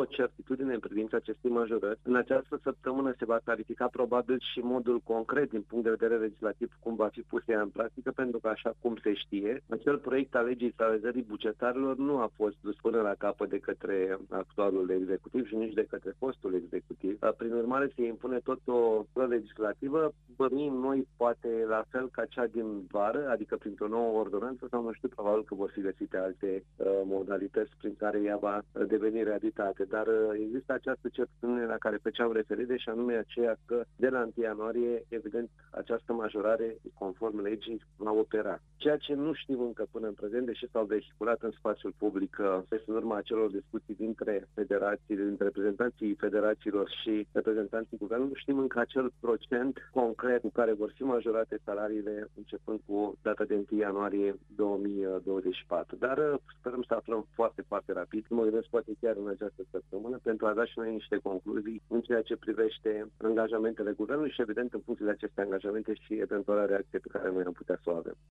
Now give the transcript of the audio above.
certitudine în privința acestei majorări. În această săptămână se va clarifica probabil și modul concret din punct de vedere legislativ cum va fi pus ea în practică, pentru că, așa cum se știe, acel proiect al legii stabilizării bugetarilor nu a fost dus până la capăt de către actualul executiv și nici de către fostul executiv. Prin urmare, se impune tot o legislativă, bănuim noi, poate la fel ca cea din vară, adică printr-o nouă ordonanță, sau nu știu, probabil că vor fi găsite alte modalități prin care ea va deveni realitate. Dar există această certitudine la care făceam referire, și anume aceea că de la 1 ianuarie, evident, această majorare, conform legii, va opera. Ceea ce nu știm încă până în prezent, deși s-au vehiculat în spațiul public, este în urma acelor discuții dintre federații, dintre reprezentanții federațiilor și reprezentanții guvernului, nu știm încă acel procent concret cu care vor fi majorate salariile începând cu data de 1 ianuarie 2024. Dar sperăm să aflăm foarte, foarte rapid, mă gândesc poate chiar în această săptămână, pentru a da și noi niște concluzii în ceea ce privește angajamentele guvernului și, evident, în funcție de aceste angajamente și eventuala reacție pe care noi am putea să o avem.